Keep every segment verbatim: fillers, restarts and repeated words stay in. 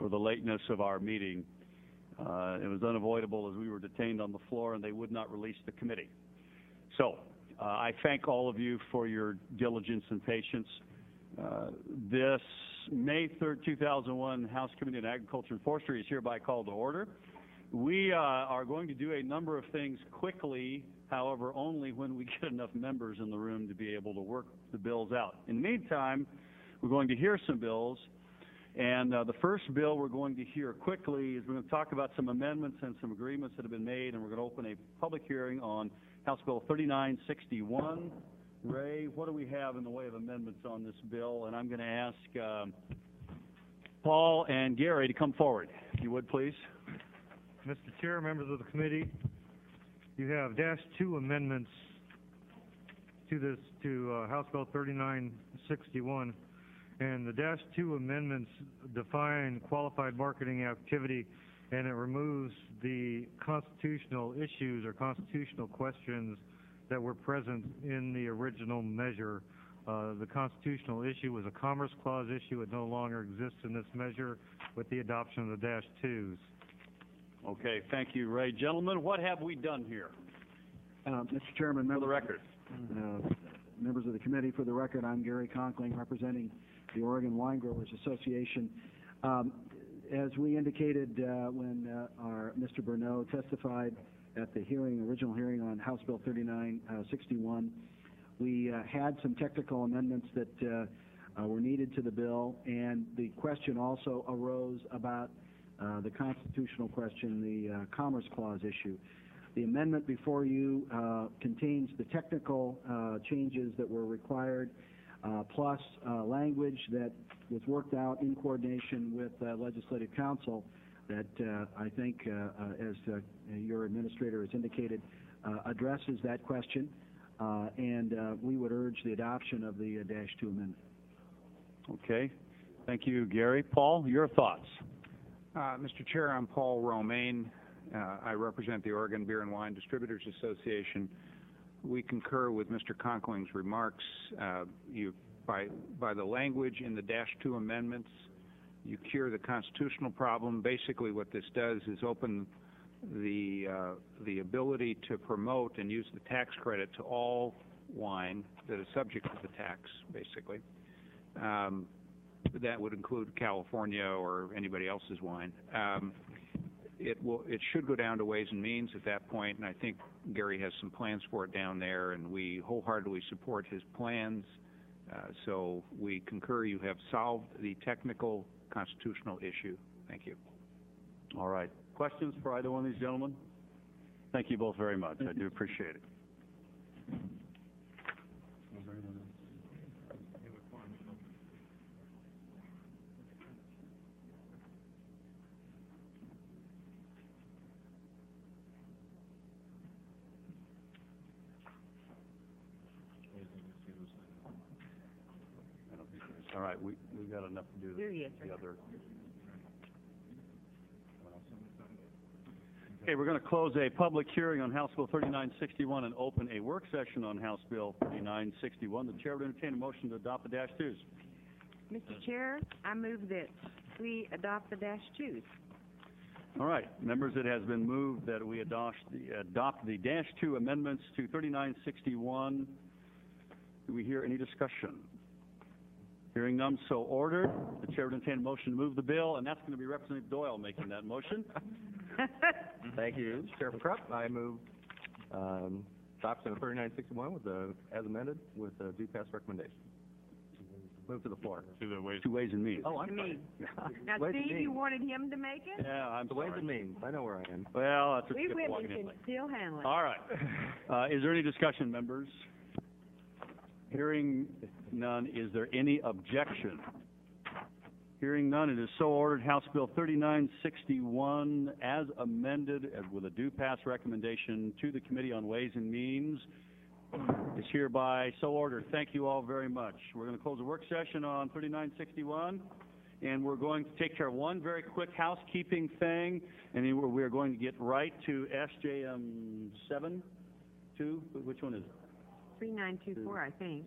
for the lateness of our meeting. Uh, it was unavoidable as we were detained on the floor and they would not release the committee. So uh, I thank all of you for your diligence and patience. Uh, this May third, two thousand one House Committee on Agriculture and Forestry is hereby called to order. We uh, are going to do a number of things quickly, however, only when we get enough members in the room to be able to work the bills out. In the meantime, we're going to hear some bills, and uh, the first bill we're going to hear quickly is we're going to talk about some amendments and some agreements that have been made, and we're going to open a public hearing on House Bill thirty-nine sixty-one. Ray, what do we have in the way of amendments on this bill? And I'm going to ask um, Paul and Gary to come forward, if you would, please. Mister Chair, members of the committee, you have dash two amendments to this to uh, House Bill thirty-nine sixty-one, and the dash two amendments define qualified marketing activity, and it removes the constitutional issues or constitutional questions that were present in the original measure. Uh, the constitutional issue was a Commerce Clause issue. It no longer exists in this measure with the adoption of the dash twos. Okay, thank you, Ray. Gentlemen, what have we done here? Uh, Mister Chairman, for the record. Uh, members of the committee, for the record, I'm Gary Conkling, representing the Oregon Wine Growers Association. Um, as we indicated uh, when uh, our Mister Berneau testified at the hearing, original hearing on House Bill thirty-nine sixty-one, we uh, had some technical amendments that uh, uh, were needed to the bill, and the question also arose about uh, the constitutional question, the uh, Commerce Clause issue. The amendment before you uh, contains the technical uh, changes that were required, uh, plus uh, language that was worked out in coordination with uh, Legislative Counsel that uh, I think, uh, uh, as uh, your administrator has indicated, uh, addresses that question, uh, and uh, we would urge the adoption of the uh, dash two amendment. Okay. Thank you, Gary. Paul, your thoughts? Uh, Mister Chair, I'm Paul Romaine. Uh, I represent the Oregon Beer and Wine Distributors Association. We concur with Mister Conkling's remarks. Uh, you, by, by the language in the dash two amendments, you cure the constitutional problem. Basically what this does is open the, uh, the ability to promote and use the tax credit to all wine that is subject to the tax, basically. Um, that would include California or anybody else's wine. Um, it will, it should go down to Ways and Means at that point, and I think Gary has some plans for it down there, and we wholeheartedly support his plans. Uh, so we concur you have solved the technical constitutional issue. Thank you. All right. Questions for either one of these gentlemen? Thank you both very much. I do appreciate it. All right, we, we've got enough to do the, the other. Okay, we're going to close a public hearing on House Bill thirty-nine sixty-one and open a work session on House Bill thirty-nine sixty-one. The chair would entertain a motion to adopt the dash twos. Mister Chair, I move that we adopt the dash twos. All right, members, it has been moved that we adopt the, adopt the dash two amendments to thirty-nine sixty-one. Do we hear any discussion? Hearing none, so ordered. The chair would entertain a motion to move the bill, and that's going to be Representative Doyle making that motion. Thank you, Chairman Krupp. I move um, adoption of thirty-nine sixty-one with the, as amended with a due pass recommendation. Move to the floor. To the ways, to ways and Means. Oh, I'm Me. Now, Ways and Steve, Means. you wanted him to make it? Yeah, I'm The sorry. Ways and Means. I know where I am. Well, that's what We you get women walking in can late. still handle it. All right. Uh, is there any discussion, members? Hearing none, is there any objection? Hearing none, it is so ordered. House Bill thirty-nine sixty-one, as amended and with a due pass recommendation to the Committee on Ways and Means, is hereby so ordered. Thank you all very much. We're going to close the work session on thirty-nine sixty-one, and we're going to take care of one very quick housekeeping thing, and then we're, we're going to get right to S J M seven, two, which one is it? three nine two four, I think.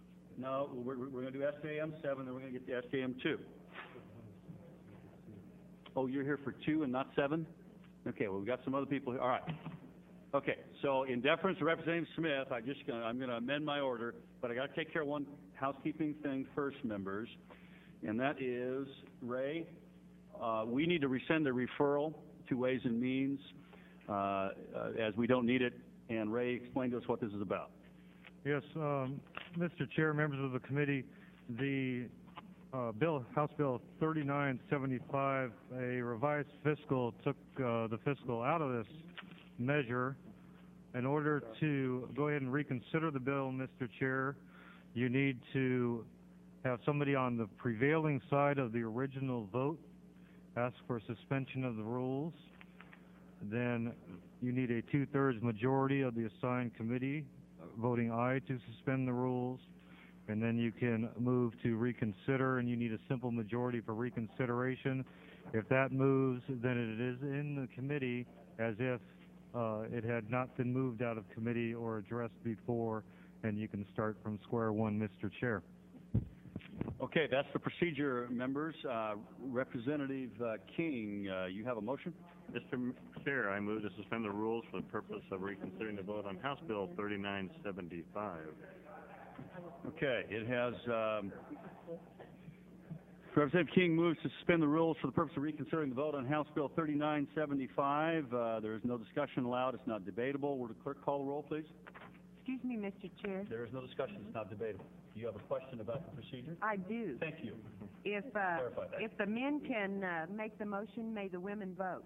No, we're, we're going to do S J M seven, then we're going to get to S J M two. Oh, you're here for two and not seven? Okay, well, we've got some other people here. All right. Okay, so in deference to Representative Smith, I just gonna, I'm going to amend my order, but I got to take care of one housekeeping thing first, members, and that is, Ray, uh, we need to rescind the referral to Ways and Means uh, uh, as we don't need it, and Ray, explain to us what this is about. Yes, um, Mister Chair, members of the committee, the uh, bill, House Bill thirty-nine seventy-five, a revised fiscal, took uh, the fiscal out of this measure. In order to go ahead and reconsider the bill, Mister Chair, you need to have somebody on the prevailing side of the original vote ask for suspension of the rules. Then you need a two-thirds majority of the assigned committee voting aye to suspend the rules. And then you can move to reconsider, and you need a simple majority for reconsideration. If that moves, then it is in the committee as if uh, it had not been moved out of committee or addressed before, and you can start from square one, Mister Chair. Okay, that's the procedure, members. Uh, Representative uh, King, uh, you have a motion? Mister Chair, I move to suspend the rules for the purpose of reconsidering the vote on House Bill thirty-nine seventy-five. Okay, it has, um, Representative King moves to suspend the rules for the purpose of reconsidering the vote on House Bill thirty-nine seventy-five. Uh, there is no discussion allowed. It's not debatable. Will the clerk call the roll, please? Excuse me, Mister Chair. There is no discussion. It's not debatable. Do you have a question about the procedure? I do. Thank you. If, uh, Clarify that. if the men can, uh, make the motion, may the women vote.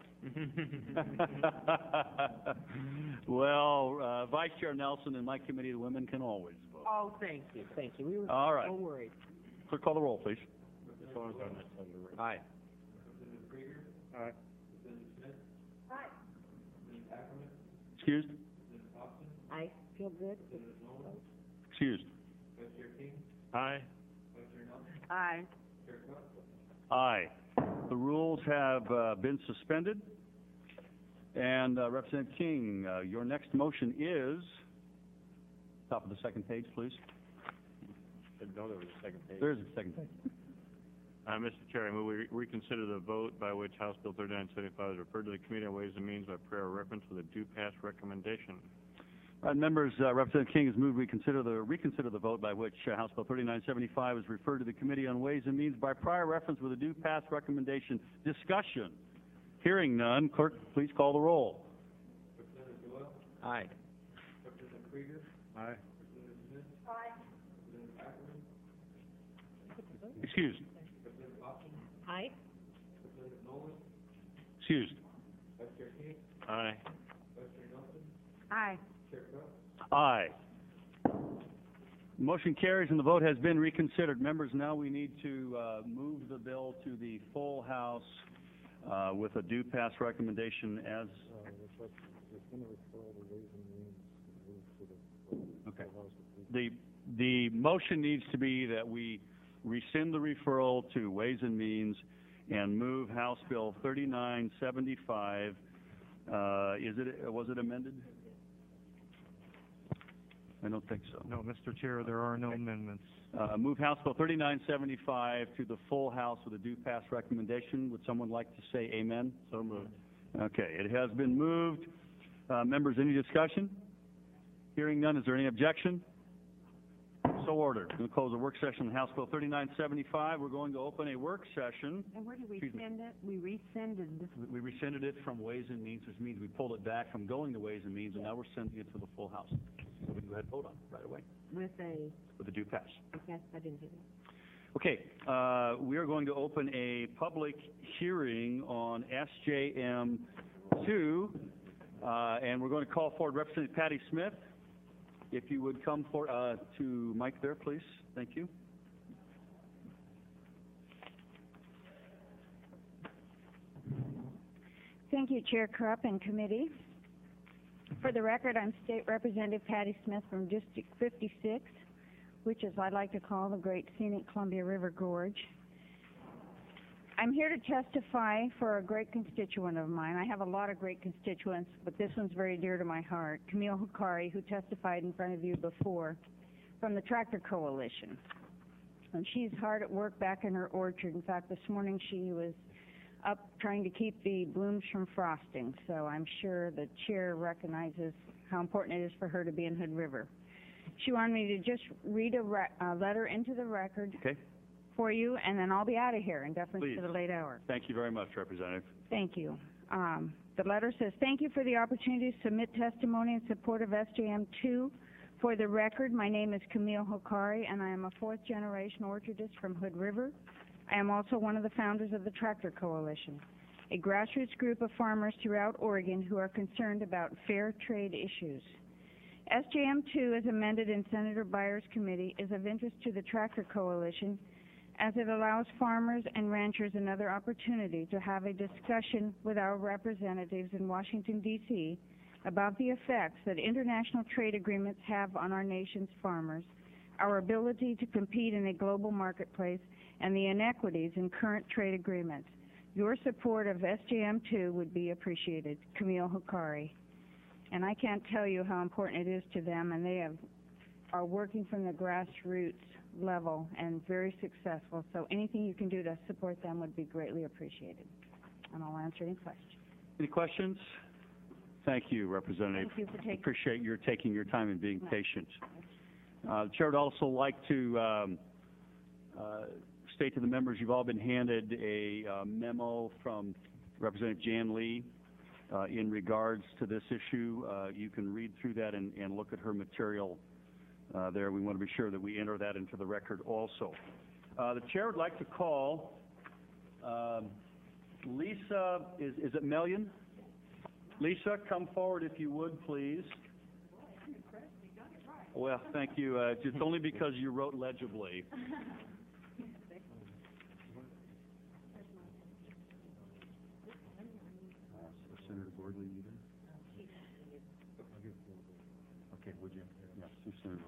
Well, uh, Vice Chair Nelson and my committee, the women can always vote. Oh, thank you, thank you. We were All right. so worried. Clerk, call the roll, please. Aye. Aye. Excused? I feel good. Excused. Aye. Aye. Aye. The rules have uh, been suspended. And uh, Representative King, uh, your next motion is, top of the second page, please. Didn't know there was a second page. There is a second page. Uh, Mister Chair, I move we re- reconsider the vote by which House Bill thirty-nine seventy-five is referred to the Committee on Ways and Means by prior reference with a due pass recommendation. All right, members, uh, Representative King has moved we consider the, reconsider the vote by which uh, House Bill thirty-nine seventy-five is referred to the Committee on Ways and Means by prior reference with a due pass recommendation. Discussion. Hearing none, clerk, please call the roll. Aye. Aye. Excused. Aye. Excused. Aye. Aye. Aye. Motion carries and the vote has been reconsidered. Members, now we need to uh, move the bill to the full House uh, with a due pass recommendation as... Okay. The, the motion needs to be that we rescind the referral to Ways and Means and move House Bill thirty-nine seventy-five. Uh, is it, was it amended? I don't think so. No, Mister Chair, there are no amendments. Uh, move House Bill thirty-nine seventy-five to the full House with a due pass recommendation. Would someone like to say amen? So moved. Okay, it has been moved. Uh, members, any discussion? Hearing none, is there any objection? So ordered. We're going to close the work session on House Bill thirty-nine seventy-five. We're going to open a work session. And where did we Excuse me. send it? We rescinded this. We we rescinded it from Ways and Means, which means we pulled it back from going to Ways and Means, and now we're sending it to the full House. So we can go ahead and vote on it right away With a, with a due pass. okay, I didn't hear that. Okay, uh, we are going to open a public hearing on S J M two, uh, and we're going to call forward Representative Patty Smith. If you would come for, uh, to Mike there, please. Thank you. Thank you, Chair Krupp and committee. For the record, I'm State Representative Patty Smith from District fifty-six, which is what I like to call the Great Scenic Columbia River Gorge. I'm here to testify for a great constituent of mine. I have a lot of great constituents, but this one's very dear to my heart, Camille Hukari, who testified in front of you before, from the Tractor Coalition. And she's hard at work back in her orchard. In fact, this morning she was up trying to keep the blooms from frosting. So I'm sure the chair recognizes how important it is for her to be in Hood River. She wanted me to just read a re- uh, letter into the record Okay? for you, and then I'll be out of here in deference Please. to the late hour. Thank you very much, Representative. Thank you. Um, the letter says, thank you for the opportunity to submit testimony in support of S J M two. For the record, my name is Camille Hokari, and I am a fourth-generation orchardist from Hood River. I am also one of the founders of the Tractor Coalition, a grassroots group of farmers throughout Oregon who are concerned about fair trade issues. S J M two, as amended in Senator Byers' committee, is of interest to the Tractor Coalition as it allows farmers and ranchers another opportunity to have a discussion with our representatives in Washington, D C about the effects that international trade agreements have on our nation's farmers, our ability to compete in a global marketplace, and the inequities in current trade agreements. Your support of S J M two would be appreciated. Camille Hokari. And I can't tell you how important it is to them, and they have, are working from the grassroots level and very successful. So anything you can do to support them would be greatly appreciated. And I'll answer any questions. Any questions? Thank you, Representative. Thank you for taking- Appreciate your taking your time and being patient. Uh, the Chair would also like to um, uh, state to the members you've all been handed a uh, memo from Representative Jan Lee uh, in regards to this issue. Uh, you can read through that and, and look at her material uh, there. We want to be sure that we enter that into the record also. Uh, the Chair would like to call um, Lisa, is, is it Melian? Lisa, come forward if you would, please. Well, thank you. Uh, it's only because you wrote legibly. Senator Gordley, you there? Okay, would you? Yes, Senator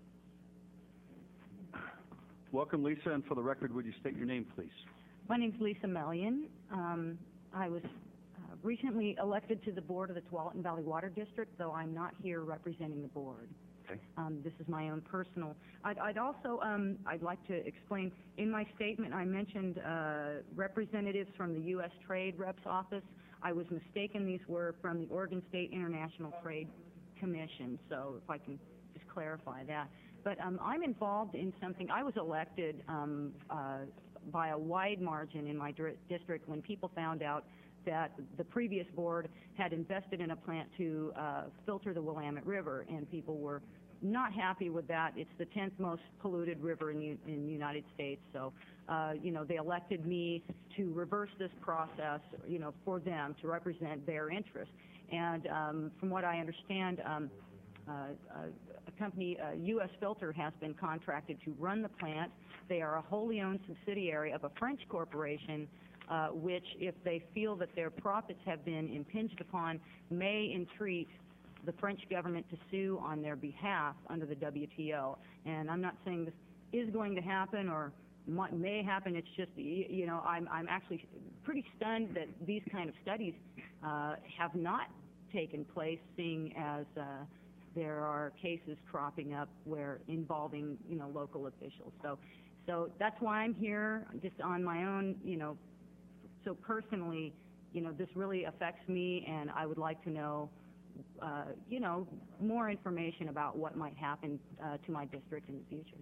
Gordley. Welcome, Lisa, and for the record, would you state your name, please? My name's Lisa Melian. Um, I was uh, recently elected to the board of the Tualatin Valley Water District, though I'm not here representing the board. Okay. Um, this is my own personal. I'd, I'd also, um, I'd like to explain, in my statement I mentioned uh, representatives from the U S Trade Rep's office. I was mistaken. These were from the Oregon State International Trade Commission, so if I can just clarify that. But um, I'm involved in something. I was elected um, uh, by a wide margin in my district when people found out that the previous board had invested in a plant to uh, filter the Willamette River, and people were not happy with that. It's the tenth most polluted river in, U in the United States, so, uh, you know, they elected me to reverse this process, you know, for them, to represent their interests. And um, from what I understand, um, uh, uh, a company, uh, U S Filter, has been contracted to run the plant. They are a wholly owned subsidiary of a French corporation, Uh, which, if they feel that their profits have been impinged upon, may entreat the French government to sue on their behalf under the W T O. And I'm not saying this is going to happen or might, may happen. It's just, you know, I'm, I'm actually pretty stunned that these kind of studies uh, have not taken place, seeing as uh, there are cases cropping up where involving, you know, local officials. So, so that's why I'm here, just on my own, you know. So personally, you know, this really affects me, and I would like to know, uh, you know, more information about what might happen uh, to my district in the future.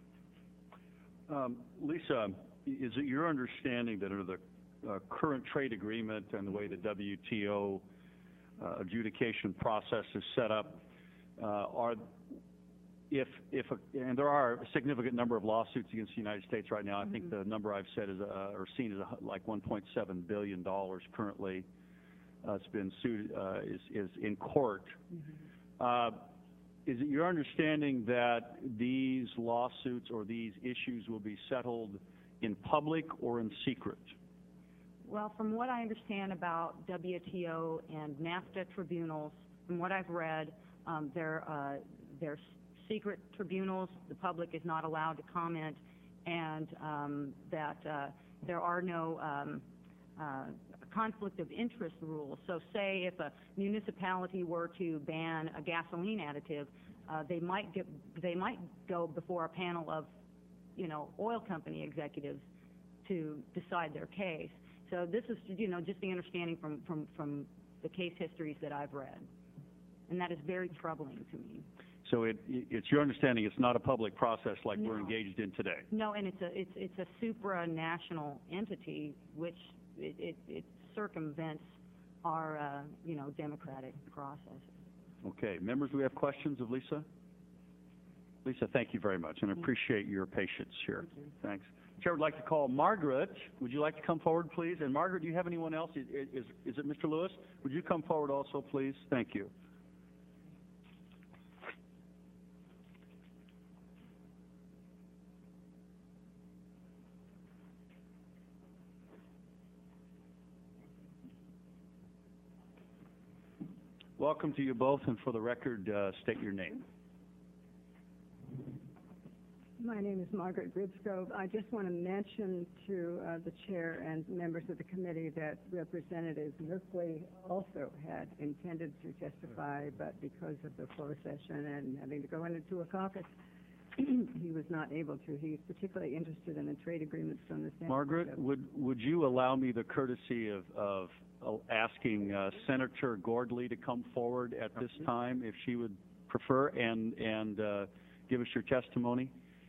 Um, Lisa, is it your understanding that under the uh, current trade agreement and the way the W T O uh, adjudication process is set up, uh, are If, if, a, and there are a significant number of lawsuits against the United States right now. I think the number I've said is, uh, or seen is a, like one point seven billion dollars currently. Uh, it's been sued, uh, is, is in court. Uh, is it your understanding that these lawsuits or these issues will be settled in public or in secret? Well, from what I understand about W T O and NAFTA tribunals, from what I've read, um, they're, uh, they're secret tribunals. The public is not allowed to comment, and um, that uh, there are no um, uh, conflict of interest rules. So say if a municipality were to ban a gasoline additive, uh, they might get, they might go before a panel of, you know, oil company executives to decide their case. so this is, you know, just the understanding from, from, from the case histories that I've read. And that is very troubling to me. So it, it's your understanding it's not a public process like we're No. engaged in today? No, and it's a, it's, it's a supranational entity which it, it, it circumvents our, uh, you know, democratic processes. Okay, members, do we have questions of Lisa? Lisa, thank you very much, and I appreciate your patience here. Thanks. Chair would like to call Margaret. Would you like to come forward, please? And Margaret, do you have anyone else? Is, is, is it Mister Lewis? Would you come forward also, please? Thank you. Welcome to you both, and for the record, uh, state your name. My name is Margaret Grisgrove. I just want to mention to uh, the chair and members of the committee that Representative Merkley also had intended to testify, but because of the closed session and having to go into a caucus, he was not able to. He's particularly interested in the trade agreements from the Senate. Margaret, would would you allow me the courtesy of, of uh, asking uh, Senator Gordley to come forward at this time, if she would prefer, and and uh, give us your testimony?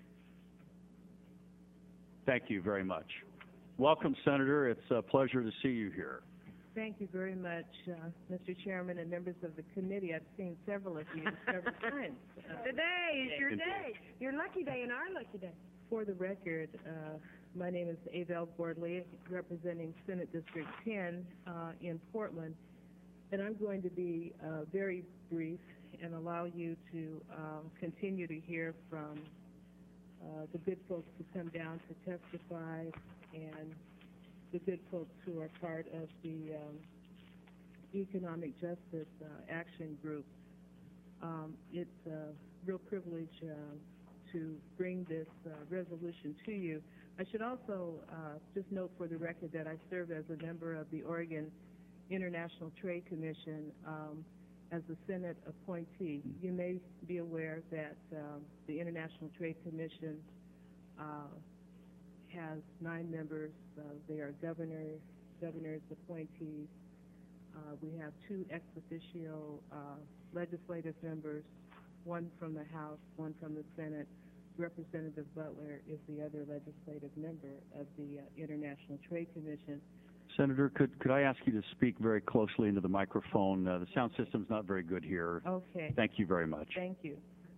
Thank you very much. Welcome, Senator. It's a pleasure to see you here. Thank you very much, uh, Mister Chairman and members of the committee. I've seen several of you several times. Uh, Today is your day, your lucky day and our lucky day. For the record, uh, my name is Avell Gordley, representing Senate District ten uh, in Portland, and I'm going to be uh, very brief and allow you to um, continue to hear from uh, the good folks who come down to testify and the good folks who are part of the um, Economic Justice uh, Action Group. Um, it's a real privilege uh, to bring this uh, resolution to you. I should also uh, just note for the record that I serve as a member of the Oregon International Trade Commission um, as a Senate appointee. You may be aware that um, the International Trade Commission uh, has nine members. Uh, they are governor, governors, appointees. Uh, we have two ex officio uh, legislative members, one from the House, one from the Senate. Representative Butler is the other legislative member of the uh, International Trade Commission. Senator, could could I ask you to speak very closely into the microphone? Uh, the sound system's not very good here. Okay. Thank you very much. Thank you.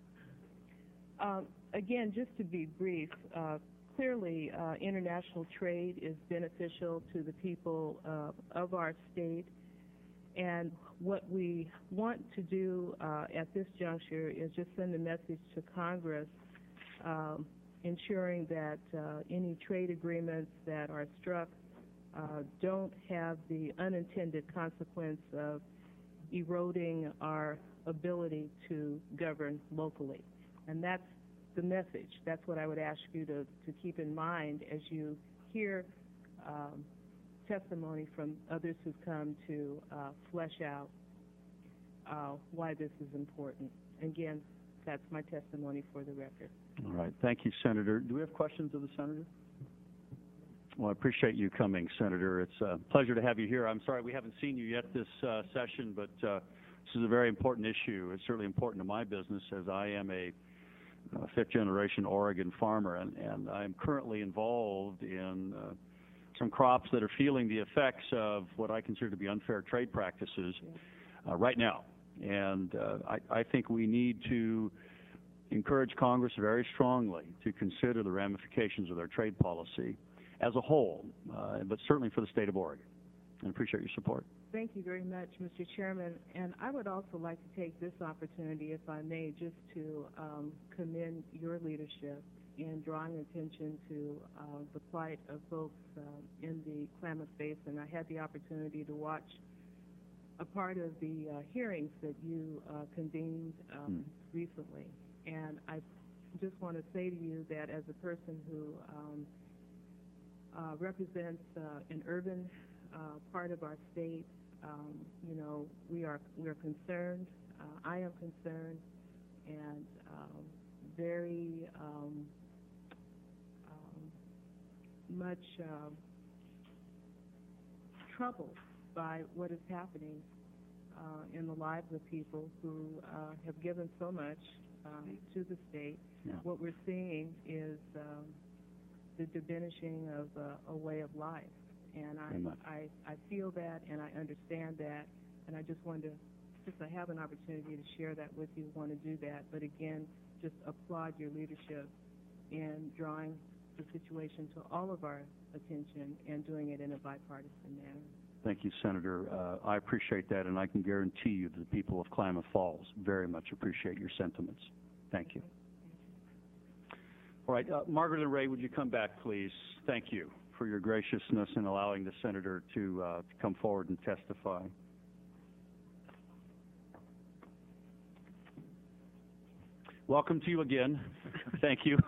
Um, again, just to be brief, uh, clearly uh, international trade is beneficial to the people uh, of our state, and what we want to do uh, at this juncture is just send a message to Congress um, ensuring that uh, any trade agreements that are struck uh, don't have the unintended consequence of eroding our ability to govern locally. And that's the message. That's what I would ask you to, to keep in mind as you hear um, testimony from others who've come to uh, flesh out uh, why this is important. Again, that's my testimony for the record. All right. Thank you, Senator. Do we have questions of the Senator? Well, I appreciate you coming, Senator. It's a pleasure to have you here. I'm sorry we haven't seen you yet this uh, session, but uh, this is a very important issue. It's certainly important to my business, as I am a uh, fifth-generation Oregon farmer, and, and I'm currently involved in uh, some crops that are feeling the effects of what I consider to be unfair trade practices uh, right now. And uh, I, I think we need to encourage Congress very strongly to consider the ramifications of their trade policy as a whole, uh, but certainly for the state of Oregon. And appreciate your support. Thank you very much, Mister Chairman. And I would also like to take this opportunity, if I may, just to um, commend your leadership in drawing attention to uh, the plight of folks uh, in the Klamath Basin. I had the opportunity to watch a part of the uh, hearings that you uh, convened um, mm. recently. And I just want to say to you that as a person who um, uh, represents uh, an urban uh, part of our state, um, you know, we are we are concerned. Uh, I am concerned, and um, very um, um, much uh, troubled by what is happening uh, in the lives of people who uh, have given so much um, to the state. Yeah. What we're seeing is um, the diminishing of uh, a way of life. And Very much. I, I, I feel that and I understand that, and I just wanted to, since I have an opportunity to share that with you, want to do that. But again, just applaud your leadership in drawing the situation to all of our attention and doing it in a bipartisan manner. Thank you, Senator. Uh, I appreciate that, and I can guarantee you that the people of Klamath Falls very much appreciate your sentiments. Thank you. All right, uh, Margaret and Ray, would you come back, please? Thank you for your graciousness in allowing the senator to, uh, to come forward and testify. Welcome to you again. Thank you.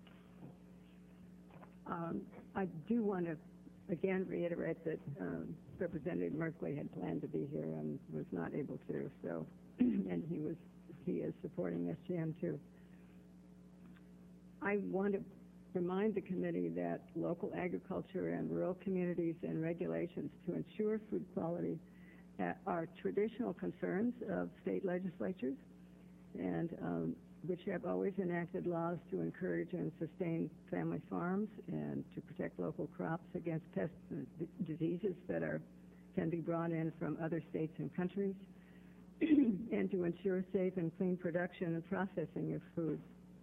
Um, I do want to again reiterate that um, Representative Merkley had planned to be here and was not able to. So, and he was he is supporting S G M too. I want to remind the committee that local agriculture and rural communities and regulations to ensure food quality uh, are traditional concerns of state legislatures, and um, which have always enacted laws to encourage and sustain family farms and to protect local crops against pests and diseases that are can be brought in from other states and countries, and to ensure safe and clean production and processing of food.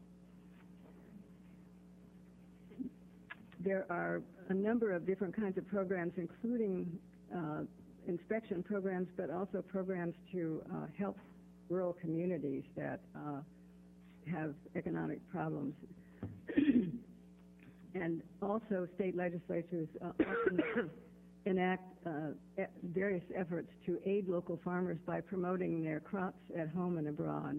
There are a number of different kinds of programs, including uh, inspection programs, but also programs to uh, help rural communities that uh, have economic problems. And also state legislatures uh, often enact uh, e various efforts to aid local farmers by promoting their crops at home and abroad.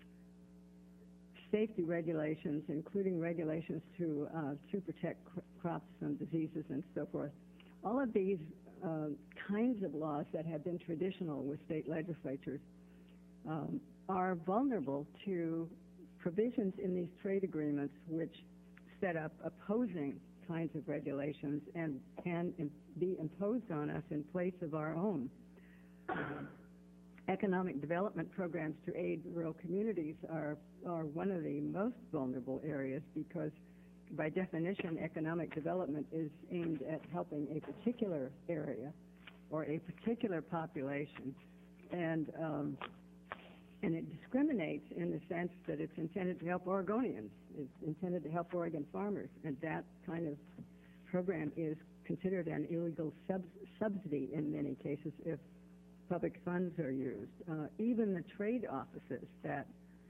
Safety regulations, including regulations to, uh, to protect cr crops from diseases and so forth. All of these uh, kinds of laws that have been traditional with state legislatures um, are vulnerable to provisions in these trade agreements which set up opposing kinds of regulations and can im be imposed on us in place of our own. Uh, economic development programs to aid rural communities are, are one of the most vulnerable areas because by definition economic development is aimed at helping a particular area or a particular population, and um, and it discriminates in the sense that it's intended to help Oregonians. It's intended to help Oregon farmers, and that kind of program is considered an illegal sub subsidy in many cases if public funds are used. Uh, even the trade offices that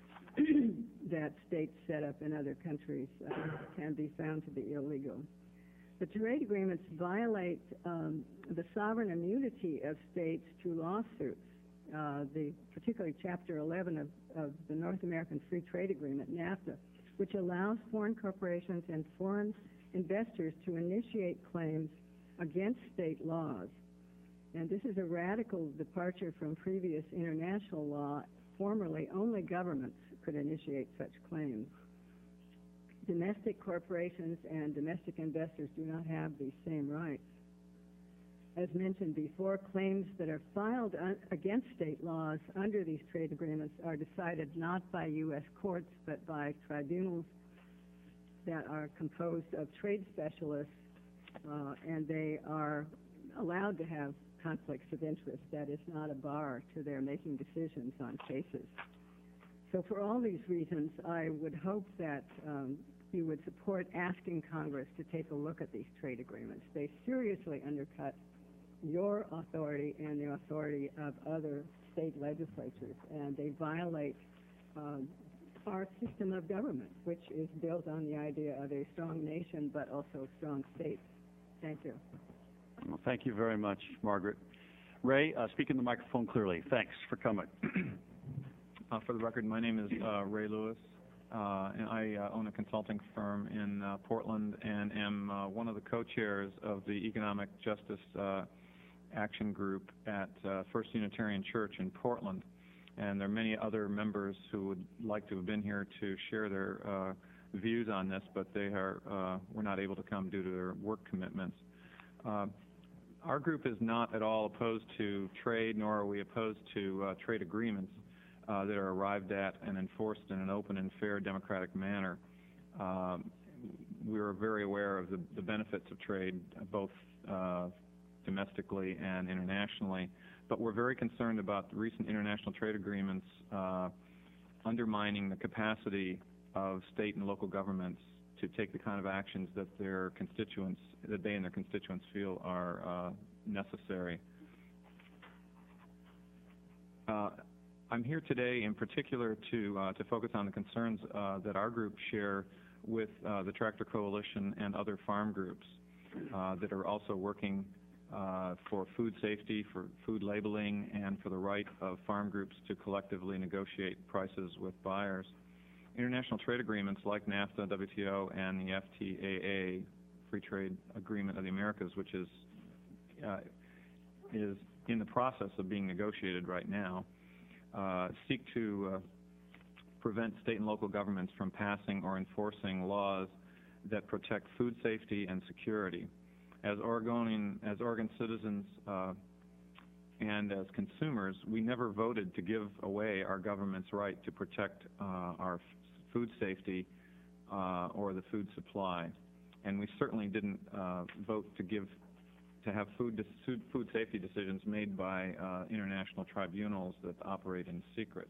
that states set up in other countries uh, can be found to be illegal. The trade agreements violate um, the sovereign immunity of states to lawsuits. Uh, the particularly Chapter eleven of, of the North American Free Trade Agreement, NAFTA, which allows foreign corporations and foreign investors to initiate claims against state laws. And this is a radical departure from previous international law. Formerly, only governments could initiate such claims. Domestic corporations and domestic investors do not have these same rights. As mentioned before, claims that are filed against state laws under these trade agreements are decided not by U S courts, but by tribunals that are composed of trade specialists, uh, and they are allowed to have conflicts of interest. That is not a bar to their making decisions on cases. So for all these reasons, I would hope that um, you would support asking Congress to take a look at these trade agreements. They seriously undercut your authority and the authority of other state legislatures, and they violate um, our system of government, which is built on the idea of a strong nation but also strong states. Thank you. Well, thank you very much, Margaret. Ray, uh, speak in the microphone clearly. Thanks for coming. Uh, for the record, my name is uh, Ray Lewis, uh, and I uh, own a consulting firm in uh, Portland and am uh, one of the co-chairs of the Economic Justice uh, Action Group at uh, First Unitarian Church in Portland. And there are many other members who would like to have been here to share their uh, views on this, but they are uh, were not able to come due to their work commitments. Uh, our group is not at all opposed to trade, nor are we opposed to uh, trade agreements uh, that are arrived at and enforced in an open and fair democratic manner. Um, we are very aware of the, the benefits of trade, uh, both uh, domestically and internationally, but we're very concerned about the recent international trade agreements uh, undermining the capacity of state and local governments to take the kind of actions that their constituents, that they and their constituents feel are uh, necessary. Uh, I'm here today in particular to, uh, to focus on the concerns uh, that our group share with uh, the Tractor Coalition and other farm groups uh, that are also working uh, for food safety, for food labeling, and for the right of farm groups to collectively negotiate prices with buyers. International trade agreements like NAFTA, W T O, and the F T A A, Free Trade Agreement of the Americas, which is, uh, is in the process of being negotiated right now, uh, seek to uh, prevent state and local governments from passing or enforcing laws that protect food safety and security. As Oregonian, as Oregon citizens uh, and as consumers, we never voted to give away our government's right to protect uh, our food safety uh, or the food supply, and we certainly didn't uh, vote to give to have food food, food safety decisions made by uh, international tribunals that operate in secret.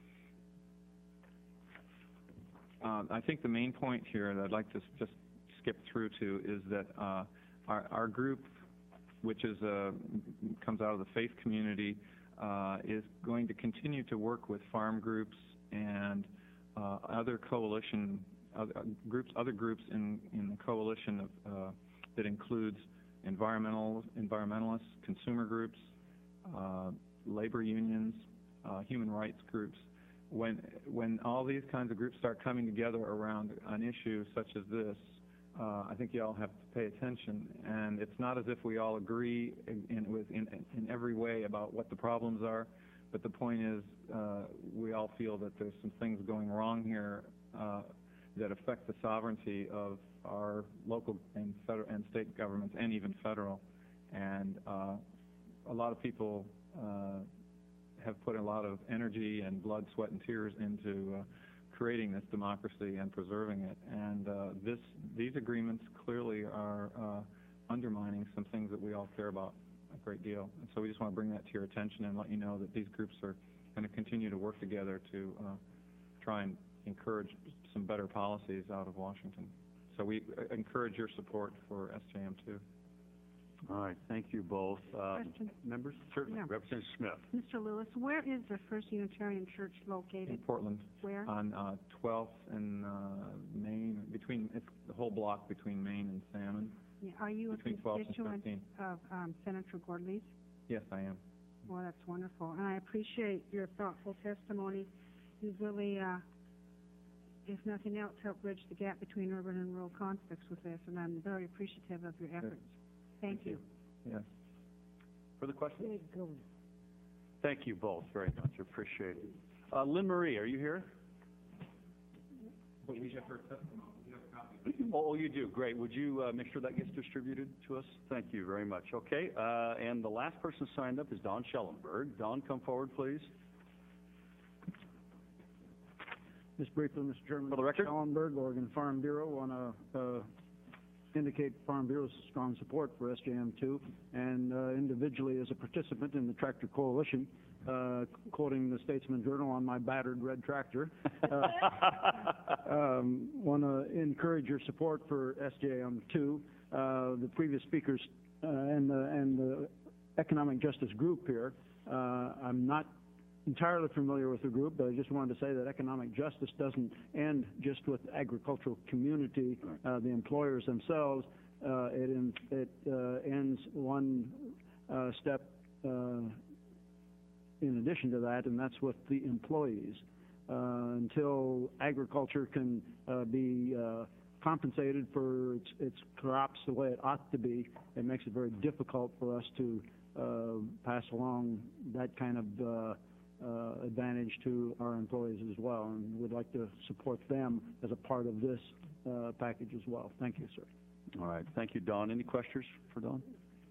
Uh, I think the main point here that I'd like to just skip through to is that uh, our, our group, which is a, comes out of the faith community, uh, is going to continue to work with farm groups and uh, other coalition other groups, other groups in, in the coalition of, uh, that includes environmental environmentalists, consumer groups, uh, labor unions, uh, human rights groups. When when all these kinds of groups start coming together around an issue such as this, uh, I think you all have to pay attention. And it's not as if we all agree in, in, with, in, in every way about what the problems are, but the point is uh, we all feel that there's some things going wrong here uh, that affect the sovereignty of our local and federal and state governments, and even federal. And uh, a lot of people uh, have put a lot of energy and blood, sweat, and tears into uh, creating this democracy and preserving it. And uh, this, these agreements clearly are uh, undermining some things that we all care about a great deal. And so we just want to bring that to your attention and let you know that these groups are going to continue to work together to uh, try and encourage some better policies out of Washington. So we uh, encourage your support for S J M two. All right, thank you both. Uh, Question. Members? Certainly. Yeah. Representative Smith. Mister Lewis, where is the First Unitarian Church located? In Portland. Where? On uh, twelfth and uh, Main, between, it's the whole block between Main and Salmon. Yeah, are you a Between twelfth and constituent thirteenth. of um, Senator Gordley's? Yes, I am. Well, that's wonderful, and I appreciate your thoughtful testimony. You've really, uh, if nothing else, helped bridge the gap between urban and rural conflicts with this, and I'm very appreciative of your efforts. Thank you. Yes. Further questions? Thank you both very much. Appreciate it. Uh, Lynn Marie, are you here? But we have her testimony. We have a copy. Oh, you do. Great. Would you uh, make sure that gets distributed to us? Thank you very much. Okay. Uh, and the last person signed up is Don Schellenberg. Don, come forward, please. Just briefly, Mister Chairman. For the record. Schellenberg, Oregon Farm Bureau, want to uh, indicate Farm Bureau's strong support for S J M two, and uh, individually as a participant in the Tractor Coalition, uh, quoting the Statesman Journal on my battered red tractor. Uh, um, want to encourage your support for S J M two. Uh, the previous speakers uh, and, the, and the Economic Justice Group here, uh, I'm not entirely familiar with the group, but I just wanted to say that economic justice doesn't end just with the agricultural community, uh, the employers themselves. Uh, it in, it uh, ends one uh, step uh, in addition to that, and that's with the employees. Uh, until agriculture can uh, be uh, compensated for its, its crops the way it ought to be, it makes it very difficult for us to uh, pass along that kind of uh, Uh, advantage to our employees as well, and we'd like to support them as a part of this uh, package as well. Thank you, sir. All right. Thank you, Don. Any questions for Don?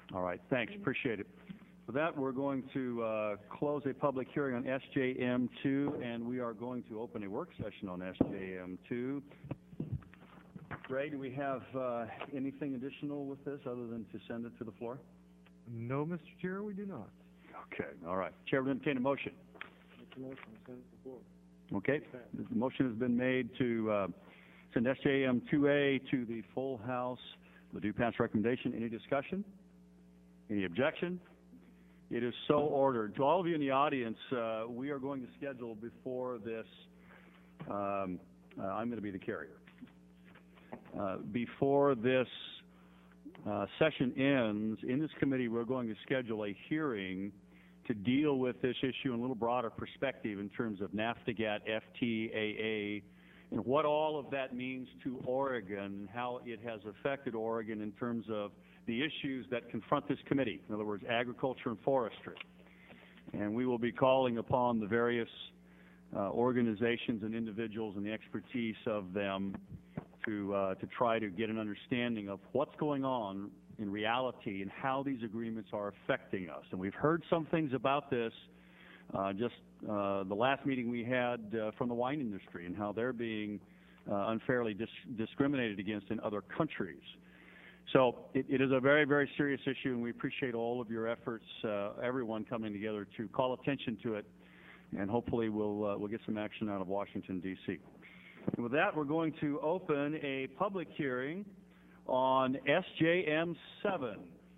All right, thanks, appreciate it. For that, we're going to uh, close a public hearing on S J M two, and we are going to open a work session on S J M two. Ray, do we have uh, anything additional with this other than to send it to the floor? No, Mister Chair, we do not. Okay, all right. Chair will entertain a motion. Make a motion, send it to the floor. Okay, the motion has been made to uh, send S J M two A to the full House. The due pass recommendation. Any discussion? Any objection? It is so ordered. To all of you in the audience, uh, we are going to schedule before this, um, uh, I'm going to be the carrier. Uh, before this uh, session ends, in this committee, we're going to schedule a hearing to deal with this issue in a little broader perspective in terms of NAFTA-GATT, F T A A, and what all of that means to Oregon, and how it has affected Oregon in terms of the issues that confront this committee, in other words, agriculture and forestry. And we will be calling upon the various uh, organizations and individuals and the expertise of them to, uh, to try to get an understanding of what's going on in reality and how these agreements are affecting us. And we've heard some things about this uh, just uh, the last meeting we had uh, from the wine industry and how they're being uh, unfairly dis discriminated against in other countries. So it, it is a very, very serious issue, and we appreciate all of your efforts, uh, everyone coming together to call attention to it, and hopefully we'll, uh, we'll get some action out of Washington, D C And with that, we're going to open a public hearing on S J M seven.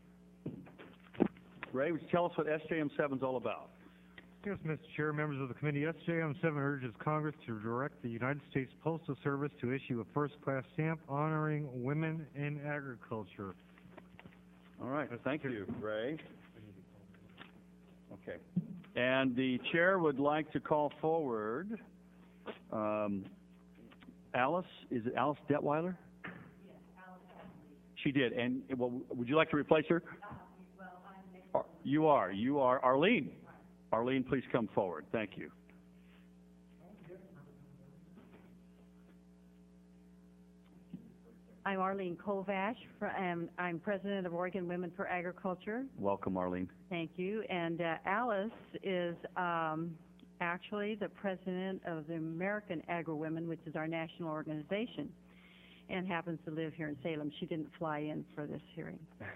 Ray, would you tell us what S J M seven is all about? Yes, Mister Chair, members of the committee, S J M seven urges Congress to direct the United States Postal Service to issue a first-class stamp honoring women in agriculture. All right, thank you, Ray. Okay. And the chair would like to call forward um, Alice, is it Alice Detweiler? Yes, Alice. She did, and well, would you like to replace her? Uh, well, I'm next. Ar you are, you are Arlene. Arlene, please come forward. Thank you. I'm Arlene Kovash. I'm, I'm president of Oregon Women for Agriculture. Welcome, Arlene. Thank you. And uh, Alice is um, actually the president of the American Agri-Women, which is our national organization, and happens to live here in Salem. She didn't fly in for this hearing.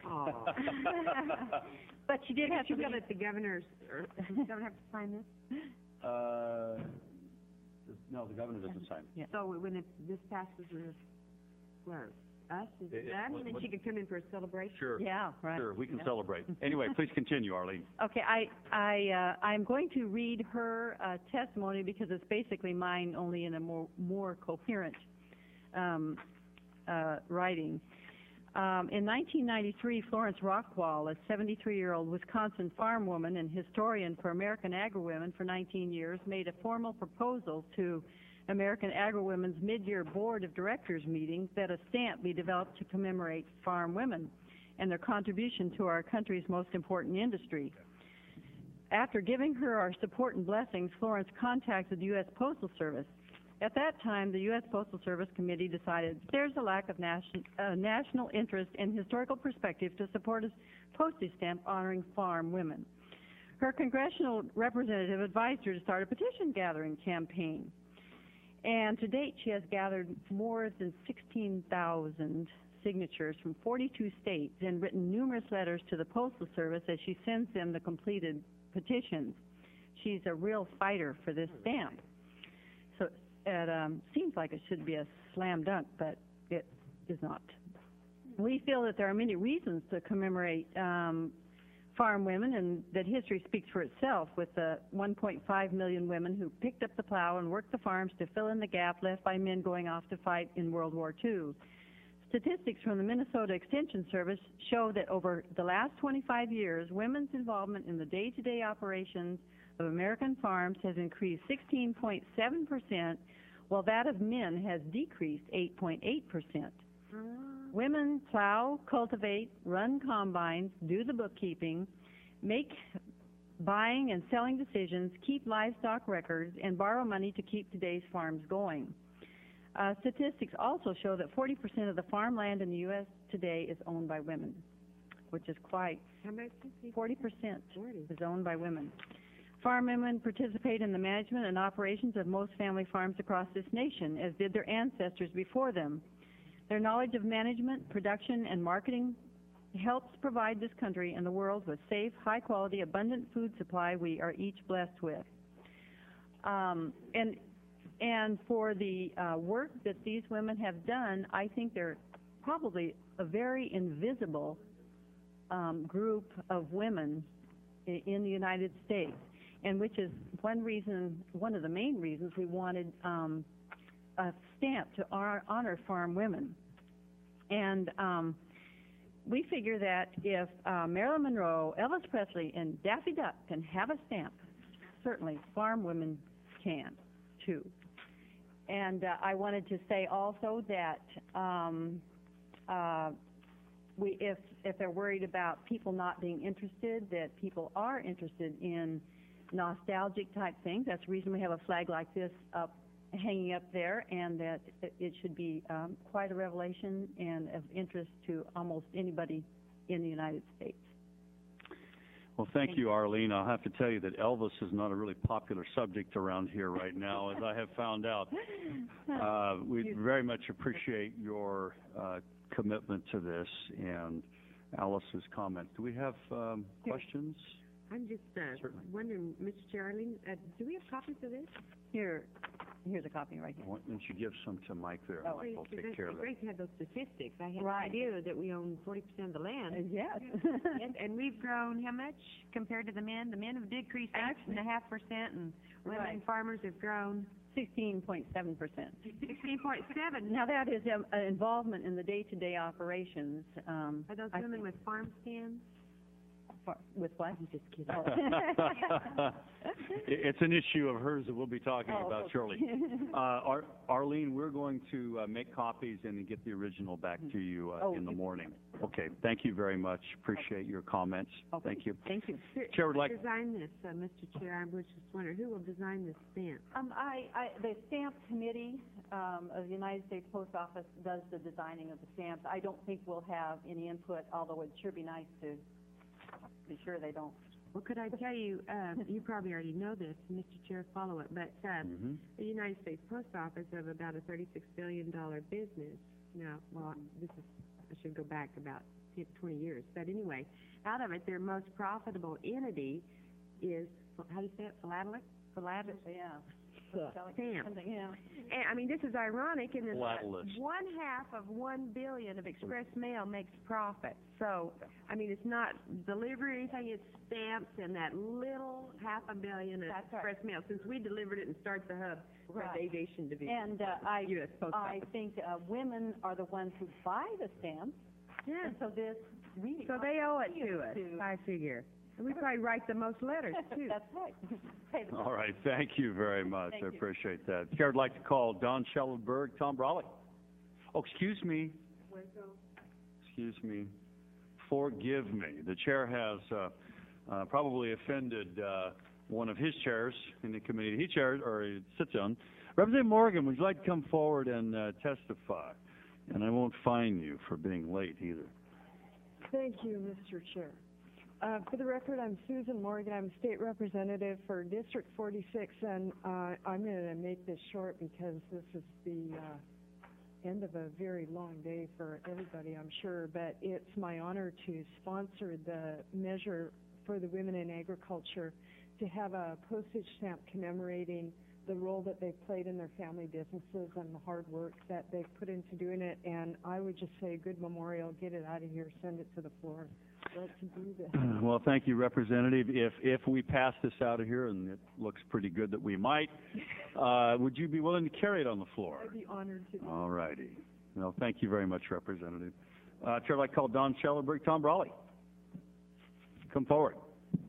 But she did have to. She's got at the governor's. Or, don't have to sign this. Uh, no, the governor doesn't sign. Yeah. So when it, this passes, we're where us is It- it- that, what- and then what- she could come in for a celebration. Sure. Yeah, right. Sure, we can Yeah. celebrate. Anyway, please continue, Arlene. Okay, I, I, uh, I'm going to read her uh, testimony because it's basically mine, only in a more, more coherent um, uh, writing. Um, in nineteen ninety-three, Florence Rockwall, a seventy-three-year-old Wisconsin farm woman and historian for American Agri-Women for nineteen years, made a formal proposal to American Agri-Women's mid-year board of directors meeting that a stamp be developed to commemorate farm women and their contribution to our country's most important industry. After giving her our support and blessings, Florence contacted the U S Postal Service. At that time, the U S Postal Service Committee decided there's a lack of nation, uh, national interest and historical perspective to support a postage stamp honoring farm women. Her congressional representative advised her to start a petition gathering campaign. And to date, she has gathered more than sixteen thousand signatures from forty-two states and written numerous letters to the Postal Service as she sends them the completed petitions. She's a real fighter for this stamp. So it um, seems like it should be a slam dunk, but it is not. We feel that there are many reasons to commemorate um, farm women, and that history speaks for itself with the one point five million women who picked up the plow and worked the farms to fill in the gap left by men going off to fight in World War Two. Statistics from the Minnesota Extension Service show that over the last twenty-five years, women's involvement in the day-to-day operations of American farms has increased sixteen point seven percent, while that of men has decreased eight point eight percent. Women plow, cultivate, run combines, do the bookkeeping, make buying and selling decisions, keep livestock records, and borrow money to keep today's farms going. Uh, statistics also show that forty percent of the farmland in the U S today is owned by women. which is quite, How much? forty percent Forty. is owned by women. Farm women participate in the management and operations of most family farms across this nation, as did their ancestors before them. Their knowledge of management, production, and marketing helps provide this country and the world with safe, high-quality, abundant food supply we are each blessed with. Um, and, and for the uh, work that these women have done, I think they're probably a very invisible um, group of women i- in the United States, and which is one reason, one of the main reasons we wanted um, a stamp to honor, honor farm women. And um, we figure that if uh, Marilyn Monroe, Elvis Presley, and Daffy Duck can have a stamp, certainly farm women can, too. And uh, I wanted to say also that um, uh, we, if, if they're worried about people not being interested, that people are interested in nostalgic type things. That's the reason we have a flag like this up, hanging up there, and that it, it should be um, quite a revelation and of interest to almost anybody in the United States. Well, thank you, Arlene. I'll have to tell you that Elvis is not a really popular subject around here right now, as I have found out. Uh, we very much appreciate your uh, commitment to this and Alice's comments. Do we have um, questions? I'm just uh, Certainly. wondering, Mister Charlie, uh, do we have copies of this? Here, here's a copy right here. Why don't you give some to Mike there? Oh, Mike will It's take care of that. great to have those statistics. I had no Right. idea that we own forty percent of the land. Uh, yes. and, and we've grown how much compared to the men? The men have decreased eight and a half percent, and women Right. farmers have grown sixteen point seven percent. sixteen point seven. Now, that is um, an involvement in the day-to-day operations. Um, Are those I women think- with farm stands? far- With what? I'm just kidding. Oh. It's an issue of hers that we'll be talking Oh, about okay. shortly. Uh, Ar- Arlene, we're going to uh, make copies and then get the original back to you uh, Oh, in the you- morning. Okay, thank you very much. Appreciate your comments. Okay. Thank you. Thank you. Chair would like, Design this, uh, Mister Chair. I was just wondering, who will design this stamp? Um, I, I, the stamp committee, um, of the United States Post Office does the designing of the stamps. I don't think we'll have any input, although it'd sure be nice to be sure they don't. Well, could I tell you, uh, you probably already know this, Mister Chair, follow it, but uh, Mhm. the United States Post Office of about a thirty-six billion dollar business. Now, well, this is, I should go back about ten, twenty years, but anyway, out of it, their most profitable entity is, how do you say it, philatelic? Philatelic? Yeah. Stamp. Something, yeah. And, I mean, this is ironic, and then Philatelist. one half of one billion of express mail makes profit. So, I mean, it's not delivery or anything, it's stamps and that little half a billion of That's right. express mail. Since we delivered it and started the hub for Right. the aviation division. And, uh, I, U S Post I Office. think, uh, women are the ones who buy the stamps, Yeah, and so this really. so they owe it to us, to- I figure. And we probably write the most letters, too. That's right. Pay the all right, thank you very much. Thank I you. appreciate that. Chair would like to call Don Schellenberg, Tom Brawley. Oh, excuse me. Excuse me. Forgive me. The chair has uh, uh, probably offended uh, one of his chairs in the committee he chairs, or he sits on. Representative Morgan, would you like to come forward and uh, testify? And I won't fine you for being late either. Thank you, Mister Chair. Uh, for the record, I'm Susan Morgan. I'm state representative for District forty-six, and uh, I'm going to make this short because this is the uh, end of a very long day for everybody, I'm sure. But it's my honor to sponsor the measure for the women in agriculture to have a postage stamp commemorating the role that they've played in their family businesses and the hard work that they've put into doing it. And I would just say, good memorial, get it out of here, send it to the floor. Let's do this. Well, thank you, Representative. If, if we pass this out of here, and it looks pretty good that we might, uh, would you be willing to carry it on the floor? I'd be honored to do All righty. Well, thank you very much, Representative. Uh, Chair, I'd like to call Don Schellenberg, Tom Brawley. Come forward.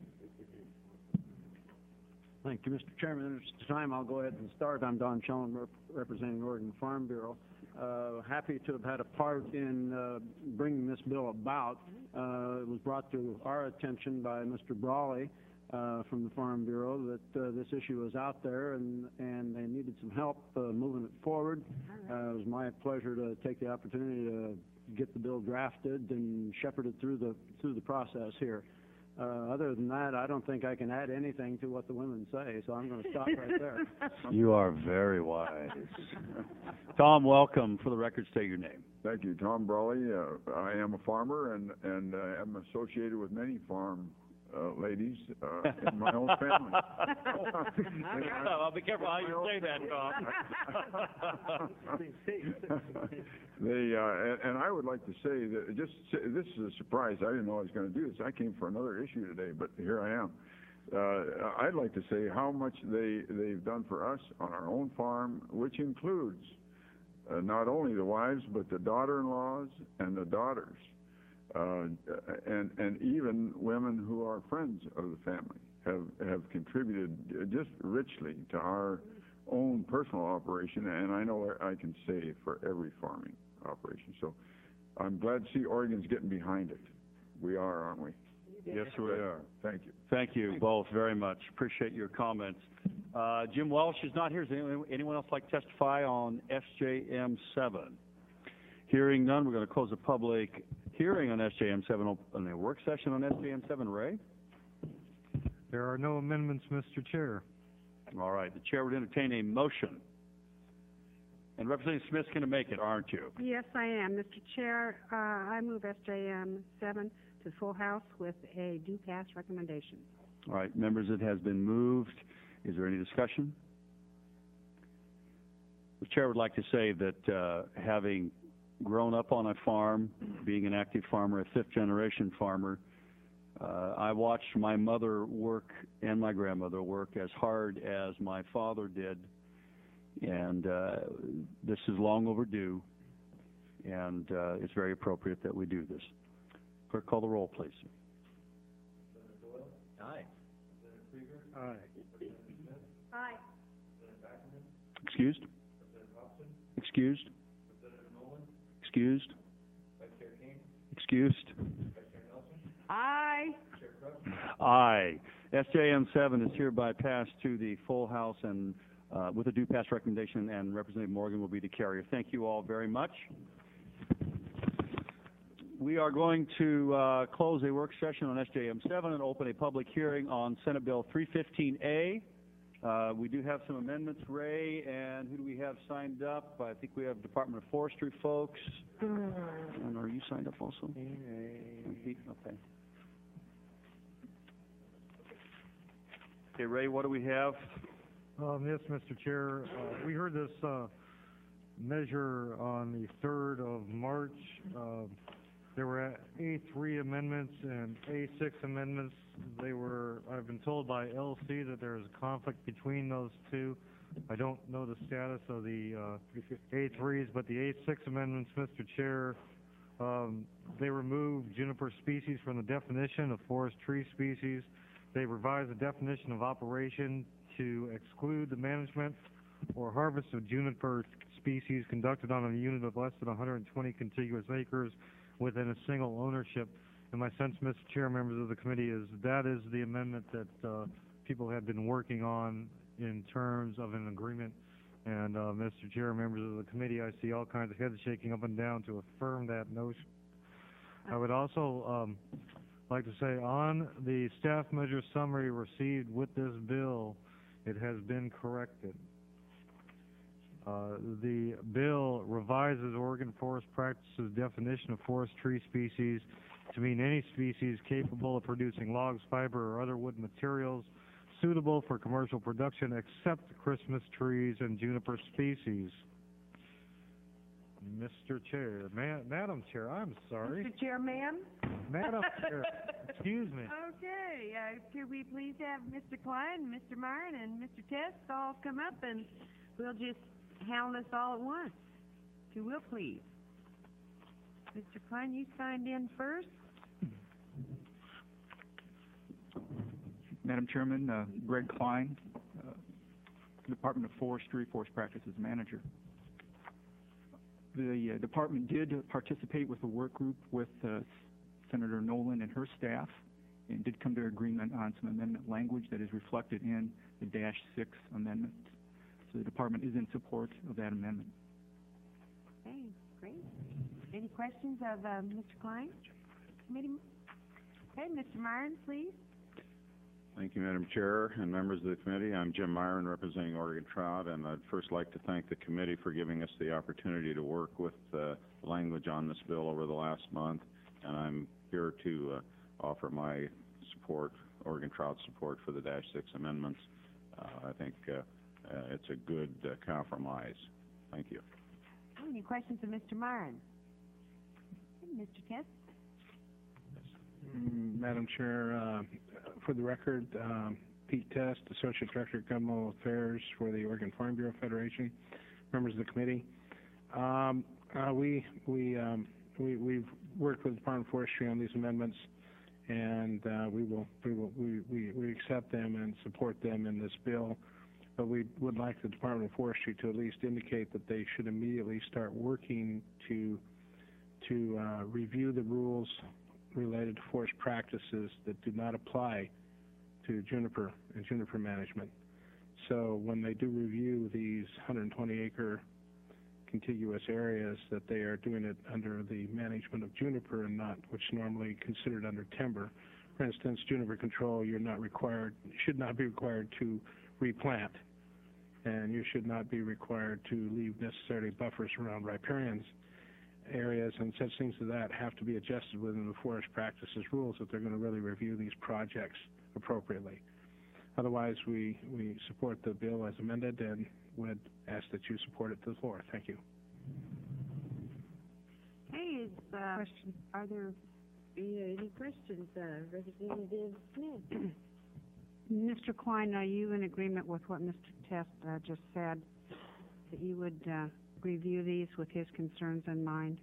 Thank you, Mister Chairman. At this time, I'll go ahead and start. I'm Don Schoen, rep- representing Oregon Farm Bureau. Uh, happy to have had a part in uh, bringing this bill about. Uh, it was brought to our attention by Mister Brawley uh, from the Farm Bureau that uh, this issue was out there and, and they needed some help uh, moving it forward. Uh, it was my pleasure to take the opportunity to get the bill drafted and shepherded through the, through the process here. Uh, other than that, I don't think I can add anything to what the women say, so I'm going to stop right there. You are very wise. Tom, welcome. For the record, state your name. Thank you. Tom Brawley. Uh, I am a farmer and, and uh, am associated with many farm uh, ladies uh, in my own family. I'll be careful how you say that, Tom. they, uh, and, and I would like to say that just this is a surprise. I didn't know I was going to do this. I came for another issue today, but here I am. Uh, I'd like to say how much they, they've done for us on our own farm, which includes uh, not only the wives, but the daughter-in-laws and the daughters. Uh, and and even women who are friends of the family have have contributed just richly to our own personal operation, and I know I can say for every farming operation. So I'm glad to see Oregon's getting behind it. We are, aren't we? Yes, we are. Thank you. Thank you both very much. Appreciate your comments. Uh, Jim Welsh is not here. Does anyone, anyone else like to testify on S J M seven? Hearing none, we're going to close the public hearing on S J M seven, on the work session on S J M seven. Ray? There are no amendments, Mister Chair. All right. The chair would entertain a motion. And Representative Smith's going to make it, aren't you? Yes, I am. Mister Chair, uh, I move S J M seven to full House with a due pass recommendation. All right. Members, it has been moved. Is there any discussion? The chair would like to say that uh, having grown up on a farm, being an active farmer, a fifth-generation farmer, uh, I watched my mother work and my grandmother work as hard as my father did, and uh, this is long overdue, and uh, it's very appropriate that we do this. Clerk, call the roll, please. Aye. Aye. Aye. Excused? Excused? Excused? Excused? Aye. Aye. S J M seven is hereby passed to the full House and uh, with a due pass recommendation, and Representative Morgan will be the carrier. Thank you all very much. We are going to uh, close a work session on S J M seven and open a public hearing on Senate Bill three fifteen A. Uh, we do have some amendments, Ray, and who do we have signed up? I think we have Department of Forestry folks. And are you signed up also? Okay. Okay, Ray, what do we have? Um, yes, Mister Chair, uh, we heard this uh, measure on the third of March. Uh, there were A three amendments and A six amendments. They were, I've been told by L C that there is a conflict between those two. I don't know the status of the uh, A threes, but the A six amendments, Mister Chair, um, they removed juniper species from the definition of forest tree species. They revised the definition of operation to exclude the management or harvest of juniper species conducted on a unit of less than one hundred twenty contiguous acres within a single ownership. And my sense, Mister Chair, members of the committee, is that is the amendment that uh, people have been working on in terms of an agreement. And uh, Mister Chair, members of the committee, I see all kinds of heads shaking up and down to affirm that notion. I would also um, like to say on the staff measure summary received with this bill, it has been corrected. Uh, the bill revises Oregon Forest Practices definition of forest tree species to mean any species capable of producing logs, fiber, or other wood materials suitable for commercial production except Christmas trees and juniper species. Mister Chair, Ma Madam Chair, I'm sorry. Mister Chairman? Madam Chair, excuse me. Okay, uh, could we please have Mister Klein, Mister Myron, and Mister Test all come up, and we'll just hound us all at once, if you will, please. Mister Klein, you signed in first. Madam Chairman, uh, Greg Klein, uh, Department of Forestry, Forest Practices Manager. The uh, department did participate with a work group with uh, Senator Nolan and her staff, and did come to agreement on some amendment language that is reflected in the dash six amendment. So the department is in support of that amendment. Okay, great. Any questions of, uh, Mister Klein? Committee? Okay, Mister Myron, please. Thank you, Madam Chair and members of the committee. I'm Jim Myron, representing Oregon Trout, and I'd first like to thank the committee for giving us the opportunity to work with uh, language on this bill over the last month, and I'm here to uh, offer my support, Oregon Trout support for the Dash six amendments. Uh, I think uh, uh, it's a good uh, compromise. Thank you. Any questions of Mister Myron? Mister Test? Mm, Madam Chair, uh, for the record, um, Pete Test, Associate Director of Governmental Affairs for the Oregon Farm Bureau Federation, members of the committee. Um, uh, we we, um, we we've worked with the Department of Forestry on these amendments, and uh, we will we will we, we, we accept them and support them in this bill. But we would like the Department of Forestry to at least indicate that they should immediately start working to to uh, review the rules related to forest practices that do not apply to juniper and juniper management. So when they do review these one hundred twenty acre contiguous areas, that they are doing it under the management of juniper and not what's normally considered under timber. For instance, juniper control, you're not required, should not be required to replant, and you should not be required to leave necessarily buffers around riparians areas, and such things as that have to be adjusted within the forest practices rules if they're going to really review these projects appropriately. Otherwise, we, we support the bill as amended and would ask that you support it to the floor. Thank you. Hey, is, uh, question. Are there any, any questions, uh, Representative Smith? Mister Klein, are you in agreement with what Mister Test uh, just said, that you would uh, review these with his concerns in mind?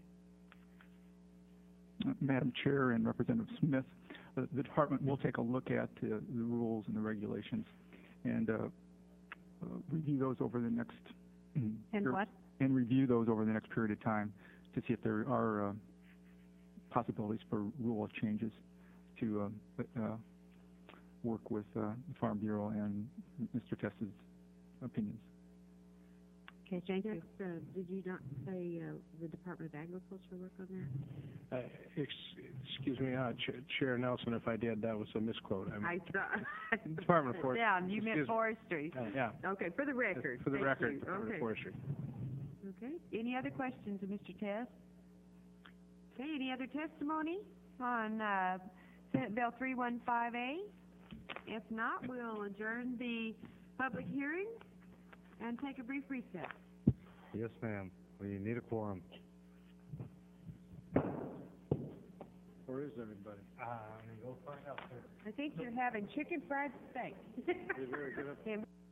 Uh, Madam Chair and Representative Smith, uh, the department will take a look at uh, the rules and the regulations and uh, uh, review those over the next And what? and review those over the next period of time to see if there are uh, possibilities for rule changes to uh, uh, work with uh, the Farm Bureau and Mister Test's opinions. Okay, thank you. Uh, did you not say uh, the Department of Agriculture work on that? Uh, ex excuse me, uh, Ch Chair Nelson, if I did, that was a misquote. I'm I saw. Department of Forestry. Down, you meant Excuse- forestry. Uh, yeah. Okay, for the record. For the Thank record, you. Department Okay. of Forestry. Okay. Any other questions of Mister Test? Okay, any other testimony on uh, Senate Bill three one five A? If not, we'll adjourn the public hearing and take a brief recess. Yes, ma'am. We need a quorum. Where is everybody? Uh, I'm gonna go find out, sir. I think you're having chicken fried steak. Very good. And